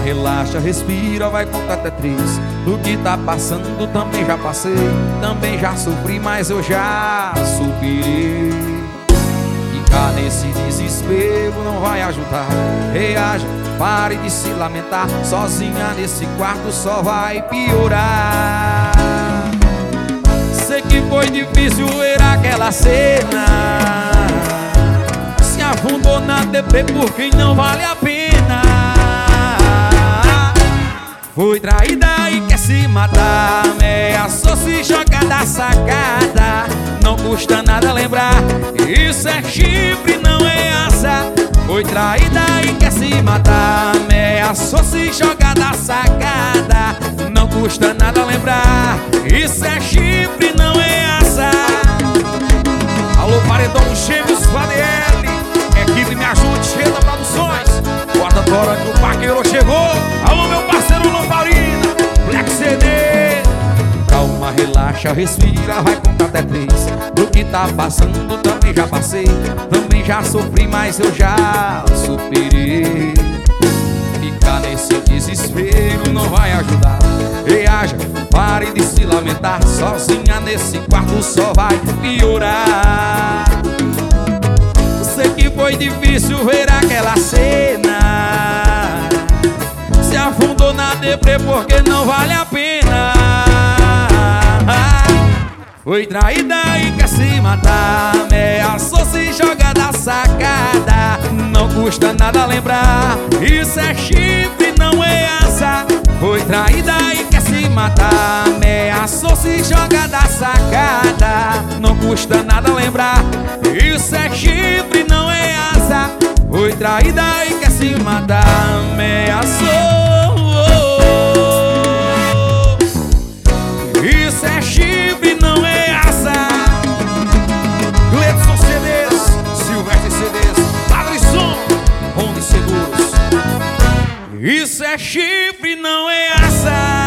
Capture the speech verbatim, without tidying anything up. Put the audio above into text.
relaxa, respira, vai contar até três. Do que tá passando também já passei, também já sofri, mas eu já superei. Ficar nesse desespero não vai ajudar. Reaja, pare de se lamentar. Sozinha nesse quarto só vai piorar. Sei que foi difícil ver aquela cena. Se afundou na deprê porque não vale a pena. Foi traída e quer se matar. Ameaçou se jogar da sacada. Não custa nada lembrar, isso é chifre, não é asa. Foi traída e quer se matar. Ameaçou se jogar da sacada. Não custa nada lembrar, isso é chifre, não é asa. Alô, Paredão Gêmeos, V D L, equipe Me Ajude, Sheila Produções. Quarta-feira que o Paqueiro chegou. Alô, meu parceiro Lamparina, Black C D. Calma, relaxa, respira, vai contar até três. Do que tá passando também já passei, também já sofri, mas eu já superei. Ficar nesse desespero não vai ajudar. Reaja, pare de se lamentar. Sozinha nesse quarto só vai piorar. Sei que foi difícil ver aquela cena. Se afundou na deprê porque não vale a pena. Foi traída e quer se matar. Ameaçou se jogar da sacada. Não custa nada lembrar, isso é chifre, não é asa. Foi traída e quer se matar. Ameaçou se jogar da sacada. Não custa nada lembrar, isso é chifre, não é asa. Foi traída e quer se matar. Ameaçou, isso é chifre, não é asa. Gledson C Ds, Silvestre C Ds, Padre Som, Onde Seguros. Isso é chifre, não é asa.